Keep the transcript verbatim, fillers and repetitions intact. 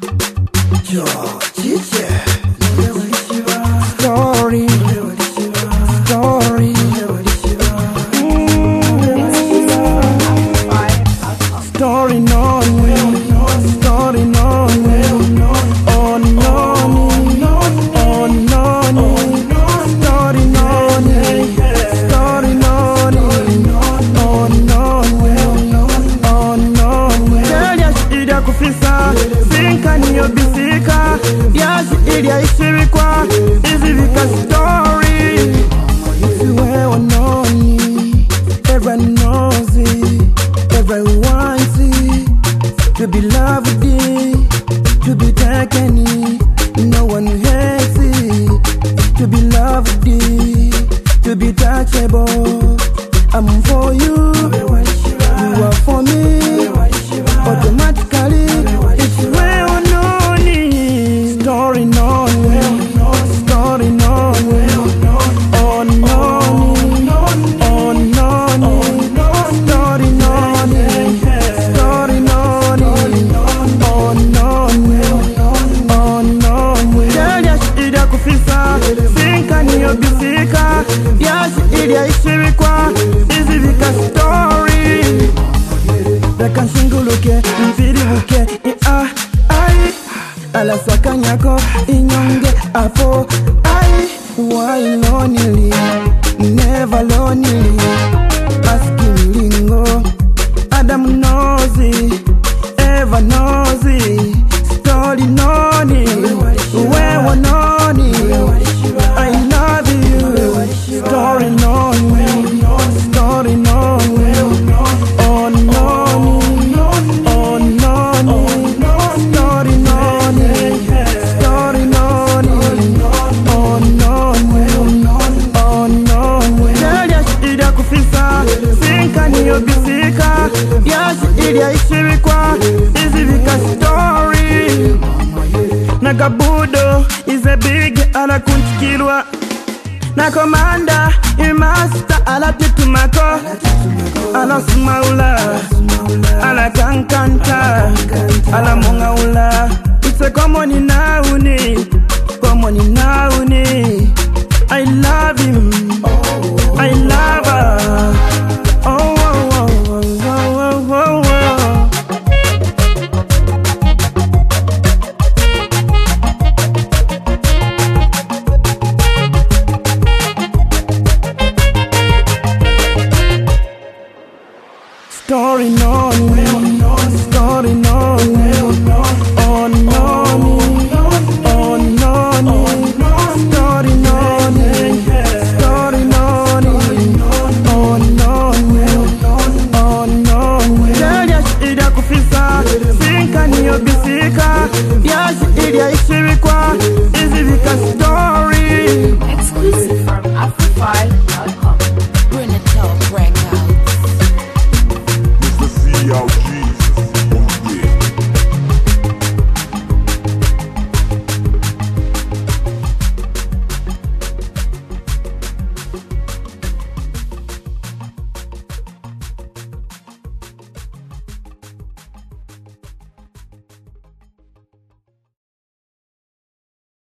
Yo, chiche. Story. Story. Story no Story no Oh no Oh no Story no Story no Oh no Oh no Telia shida kufisa Sinka niyo bisika Yashi ilia ishirikwa Izivika story If you ever know me Everyone knows it Everyone see to be loved, to be taken, no one hates it. To be loved, to be touchable. I'm for you, you are for me. Automatically, it's well known. Story known, story known. Oh no, oh no, story known. Story known, oh no, oh no. Telia shida kufisa, sinka niyo bisika. Yashi ilia ishirikwa, izivika story. Daka shinguluke, mfiribuke, ia, ai. Ala swakanyako, inyonge, afo, ai. Why lonely, never lonely. Asking lingo. Adam knows it, Eva knows it. Story known it, where known it. I love you. Story known, story known. Oh no, oh no, story known, story known. Oh no, oh no. Telia shida kufisa, sinka niyo bisika. Yashi ilia ishirikwa, izivika story. Nagabudo is a big ala kuntikilwa. Na komanda imasta ala titumako. Ala sumaula, ala kankanta, ala mongaula. It's a common nauni, common nauni. I love him.